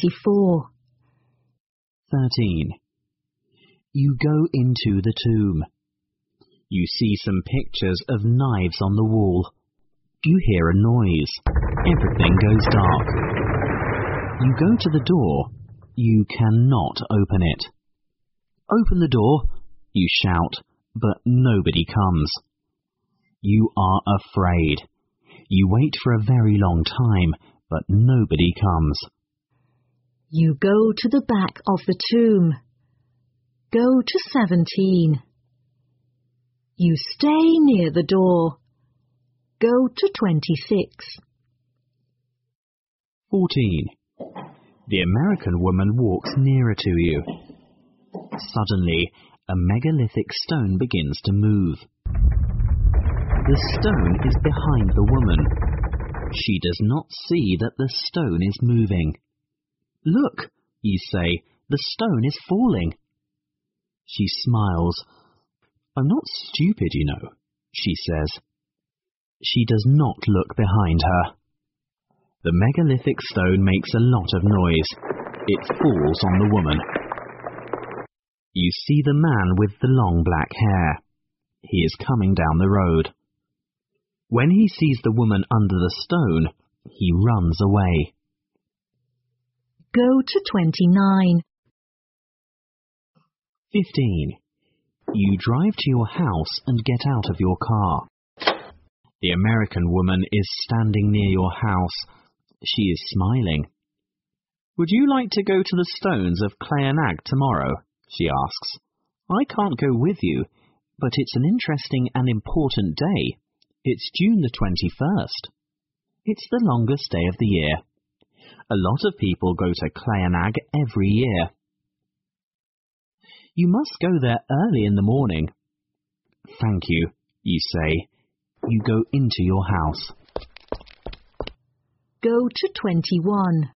24. 13. You go into the tomb. You see some pictures of knives on the wall. You hear a noise. Everything goes dark. You go to the door. You cannot open it. Open the door, you shout, but nobody comes. You are afraid. You wait for a very long time, but nobody comes. You go to the back of the tomb. Go to 17. You stay near the door. Go to 26. 14. The American woman walks nearer to you. Suddenly, a megalithic stone begins to move. The stone is behind the woman. She does not see that the stone is moving. Look, you say, the stone is falling. She smiles. I'm not stupid, you know, she says. She does not look behind her. The megalithic stone makes a lot of noise. It falls on the woman. You see the man with the long black hair. He is coming down the road. When he sees the woman under the stone, he runs away. Go to 29. 15. You drive to your house and get out of your car. The American woman is standing near your house. She is smiling. Would you like to go to the stones of Claonagh tomorrow? She asks. I can't go with you, but it's an interesting and important day. It's June the 21st. It's the longest day of the year. A lot of people go to Claonagh every year. You must go there early in the morning. Thank you, you say. You go into your house. Go to 21.